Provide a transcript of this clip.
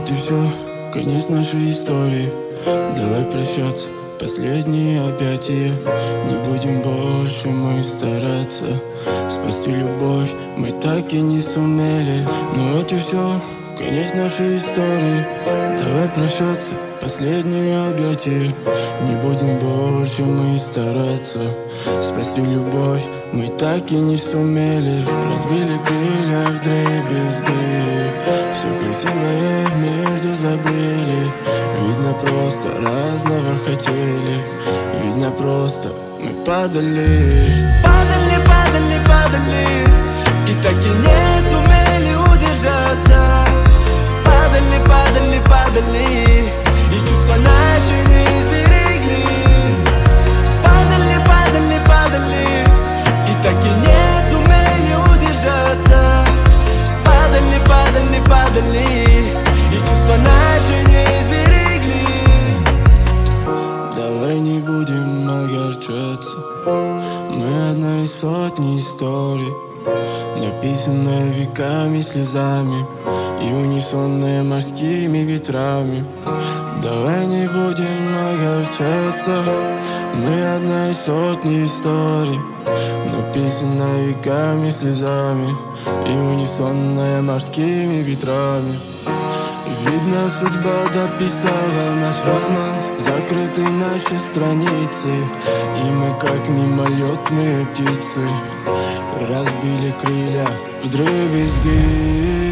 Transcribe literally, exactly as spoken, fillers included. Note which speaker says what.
Speaker 1: Вот и все, конец нашей истории. Давай прощаться, последние объятия. Не будем больше мы стараться спасти любовь, мы так и не сумели. Ну вот и все, конец нашей истории. Давай прощаться, последние объятия. Не будем больше мы стараться спасти любовь, мы так и не сумели. Разбили крылья вдребезги, все красивое между забыли. Видно, просто разного хотели. Видно, просто мы падали.
Speaker 2: Падали, падали, падали, и так и не сумели удержаться. Падали, падали, падали, и чувства наши не сберегли. Падали, падали, падали, и так и не сумели удержаться. Падали, падали, падали, и чувства наши не сберегли.
Speaker 1: Давай не будем огорчаться, мы одна из сотни историй, написанная веками слезами и унесенная морскими ветрами. Давай не будем огорчаться, мы одна из сотни историй, написанная веками слезами и унесенная морскими ветрами. Видно, судьба дописала наш роман, закрыты наши страницы, и мы как мимолетные птицы разбили крылья вдребезги.